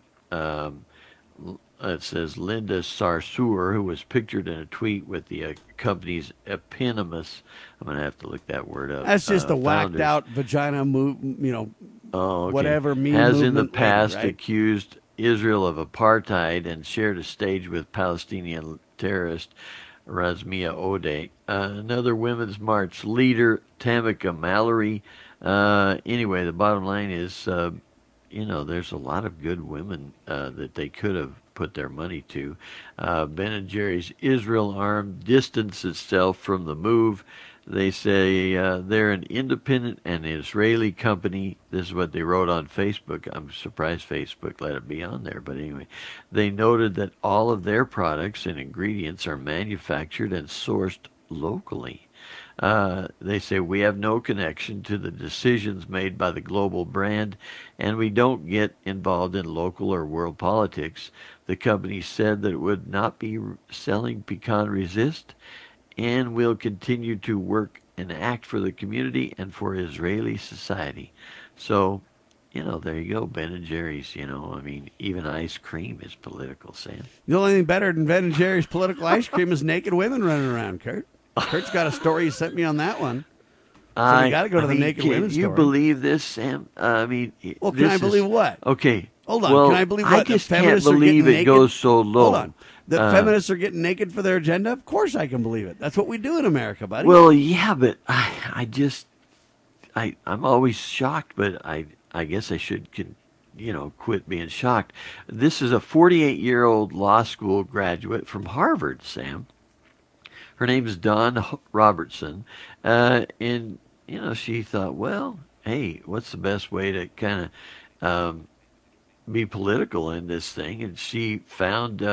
It says Linda Sarsour, who was pictured in a tweet with the company's eponymous, I'm going to have to look that word up. That's just the founders. whacked-out vagina move, whatever meme has in the movement past lady, right? accused Israel of apartheid and shared a stage with Palestinian terrorist Razmia Odeh. Another Women's March leader, Tamika Mallory. Anyway, the bottom line is, there's a lot of good women that they could have put their money to. Ben & Jerry's Israel arm distanced itself from the move. They say they're an independent and Israeli company. This is what they wrote on Facebook. I'm surprised Facebook let it be on there. But anyway, they noted that all of their products and ingredients are manufactured and sourced locally. They say we have no connection to the decisions made by the global brand, and we don't get involved in local or world politics. The company said that it would not be selling Pecan Resist, and will continue to work and act for the community and for Israeli society. So, there you go, Ben & Jerry's, even ice cream is political, Sam. The only thing better than Ben & Jerry's political ice cream is naked women running around, Kurt. Kurt's got a story he sent me on that one. So you got to go to the naked women's store. Can you believe this, Sam? Can I believe what? Okay. Hold on. Well, can I believe what? I just can't believe it goes so low. Hold on. That feminists are getting naked for their agenda? Of course I can believe it. That's what we do in America, buddy. Well, yeah, but I'm always shocked, but I guess I should quit being shocked. This is a 48-year-old law school graduate from Harvard, Sam. Her name is Dawn Robertson, and she thought, well, hey, what's the best way to kind of be political in this thing? And she found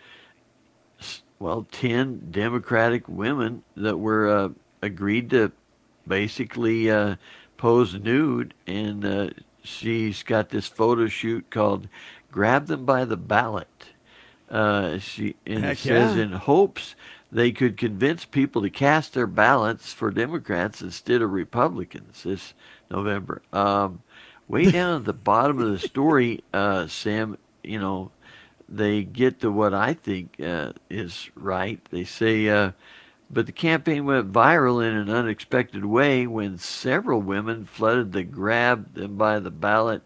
10 Democratic women that were agreed to basically pose nude, and she's got this photo shoot called "Grab Them by the Ballot." It says in hopes they could convince people to cast their ballots for Democrats instead of Republicans this November. Way down at the bottom of the story, Sam, they get to what I think is right. They say, but the campaign went viral in an unexpected way when several women flooded the Grab Them by the Ballot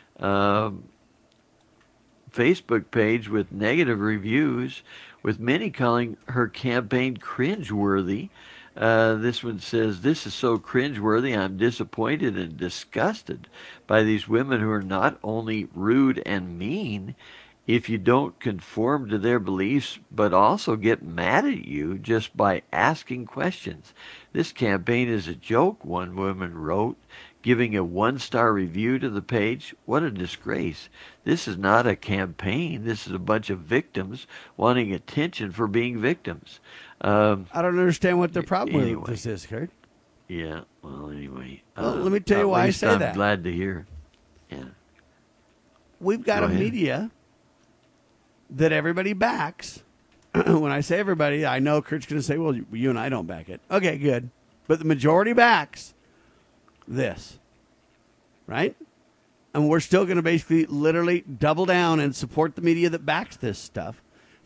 Facebook page with negative reviews, with many calling her campaign cringeworthy. This one says, this is so cringeworthy, I'm disappointed and disgusted by these women who are not only rude and mean if you don't conform to their beliefs, but also get mad at you just by asking questions. This campaign is a joke, one woman wrote, giving a 1-star review to the page. What a disgrace. This is not a campaign. This is a bunch of victims wanting attention for being victims. I don't understand what the problem with this is, Kurt. Yeah, well, anyway. Well, let me tell you why I say that. I'm glad to hear. Yeah. We've got a media that everybody backs. When I say everybody, I know Kurt's going to say, well, you and I don't back it. Okay, good. But the majority backs this, right? And we're still going to basically literally double down and support the media that backs this stuff.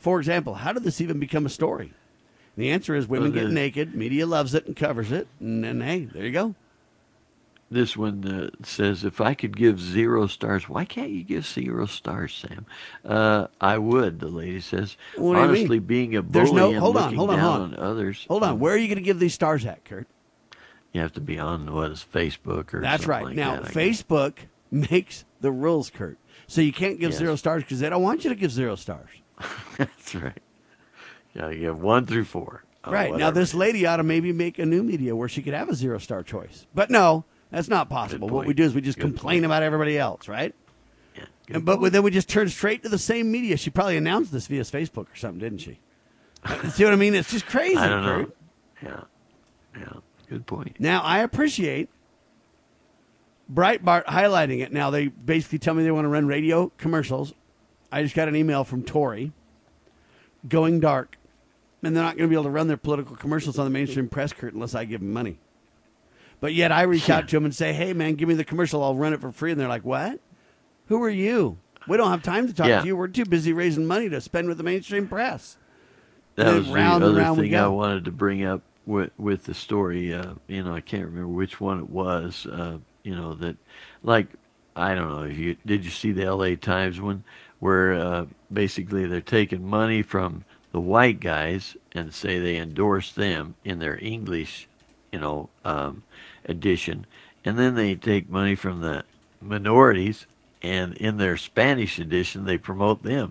for example, how did this even become a story? And the answer is women get naked, media loves it and covers it, and then, hey, there you go. This one says, if I could give 0 stars, why can't you give 0 stars, Sam? I would, the lady says. What honestly, being a bully and looking down on others. Hold on. Where are you going to give these stars at, Kurt? You have to be on, what is Facebook or That's something right. like now, that, Facebook makes the rules, Kurt. So you can't give 0 stars because they don't want you to give 0 stars. That's right. Yeah, you have 1 through 4. Right. Now, this lady ought to maybe make a new media where she could have a 0-star choice. But no, that's not possible. What we do is we just complain about everybody else, right? Yeah. But then we just turn straight to the same media. She probably announced this via Facebook or something, didn't she? See what I mean? It's just crazy, I don't Kurt. know. Yeah. Good point. Now, I appreciate Breitbart highlighting it. Now, they basically tell me they want to run radio commercials. I just got an email from Tory going dark. And they're not going to be able to run their political commercials on the mainstream press, Kurt, unless I give them money. But yet I reach out to them and say, hey, man, give me the commercial. I'll run it for free. And they're like, what? Who are you? We don't have time to talk to you. We're too busy raising money to spend with the mainstream press. That was the other thing I wanted to bring up with the story. I can't remember which one it was. That, like, I don't know. Did you see the L.A. Times one where basically they're taking money from the white guys and say they endorse them in their English, edition, and then they take money from the minorities and in their Spanish edition they promote them.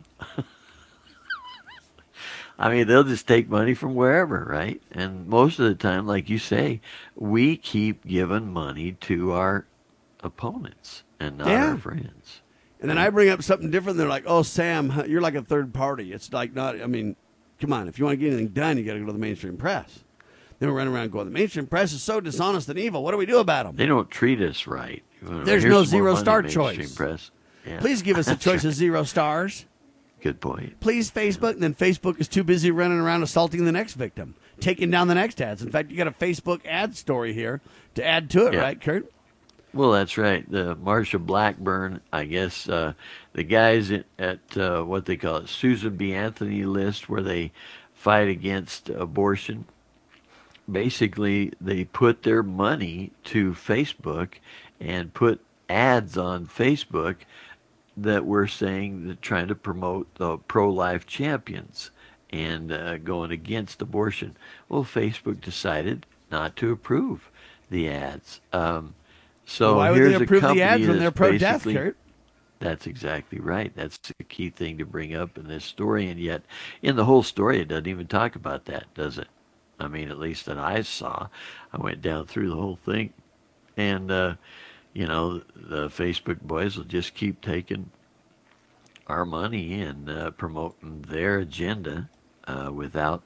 I mean, they'll just take money from wherever, right? And most of the time, like you say, we keep giving money to our opponents and not our friends. And then I bring up something different. They're like, oh, Sam, you're like a third party. It's like not, I mean, come on. If you want to get anything done, you got to go to the mainstream press. Then we run around going, the mainstream press is so dishonest and evil. What do we do about them? They don't treat us right. There's no 0-star choice. Press. Yeah. Please give us a choice of 0 stars. Good point. Please, Facebook. And then Facebook is too busy running around assaulting the next victim, taking down the next ads. In fact, you got a Facebook ad story here to add to it, right, Kurt? Well, that's right. The Marsha Blackburn, I guess, the guys at what they call it, Susan B. Anthony list, where they fight against abortion. Basically, they put their money to Facebook and put ads on Facebook that were saying that trying to promote the pro-life champions and going against abortion. Well, Facebook decided not to approve the ads. So why would here's they approve a company the ads when they're pro-death, Kurt? That's exactly right. That's the key thing to bring up in this story, and yet in the whole story it doesn't even talk about that, does it? I mean, at least that I saw. I went down through the whole thing, and the Facebook boys will just keep taking our money and promoting their agenda without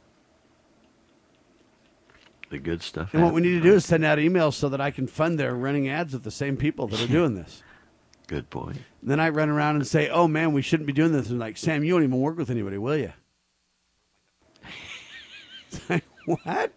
the good stuff. And what we need to do is send out emails so that I can fund their running ads with the same people that are doing this. Good point. And then I run around and say, oh, man, we shouldn't be doing this. And like, Sam, you don't even work with anybody, will you? Like, what?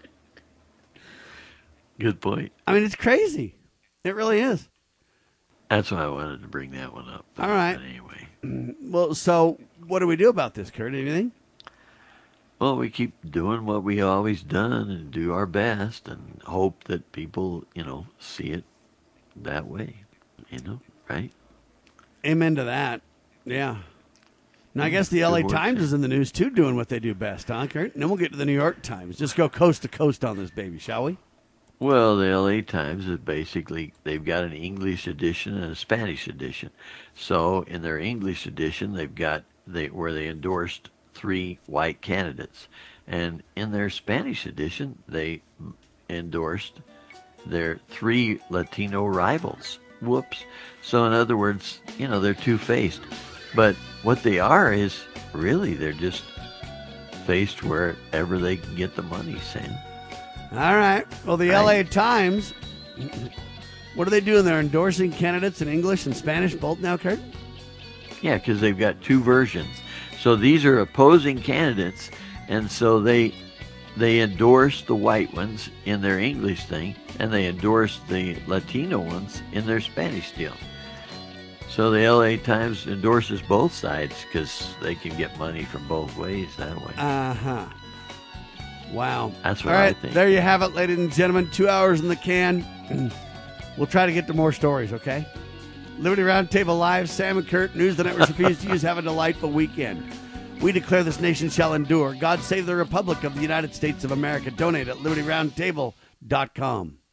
Good point. I mean, it's crazy. It really is. That's why I wanted to bring that one up. All right. But anyway. Well, so what do we do about this, Kurt? Anything? Well, we keep doing what we always done and do our best and hope that people, see it that way, right? Amen to that. Yeah. Now, I guess the L.A. Times is in the news, too, doing what they do best, huh, Kurt? And then we'll get to the New York Times. Just go coast to coast on this baby, shall we? Well, the L.A. Times is basically, they've got an English edition and a Spanish edition. So in their English edition, they've got where they endorsed 3 white candidates. And in their Spanish edition, they endorsed their 3 Latino rivals. Whoops. So in other words, they're two-faced. But what they are is really they're just faced wherever they can get the money, Sam. All right. Well, the L.A. Times, what are they doing? They're endorsing candidates in English and Spanish both now, Kurt? Yeah, because they've got 2 versions. So these are opposing candidates, and so they endorse the white ones in their English thing, and they endorse the Latino ones in their Spanish deal. So the LA Times endorses both sides because they can get money from both ways that way. Uh-huh. Wow. That's what All right, I think. there you have it, ladies and gentlemen. 2 hours in the can. We'll try to get to more stories, okay? Liberty Roundtable Live, Sam and Kurt, news the networks refuse to use. Have a delightful weekend. We declare this nation shall endure. God save the Republic of the United States of America. Donate at libertyroundtable.com.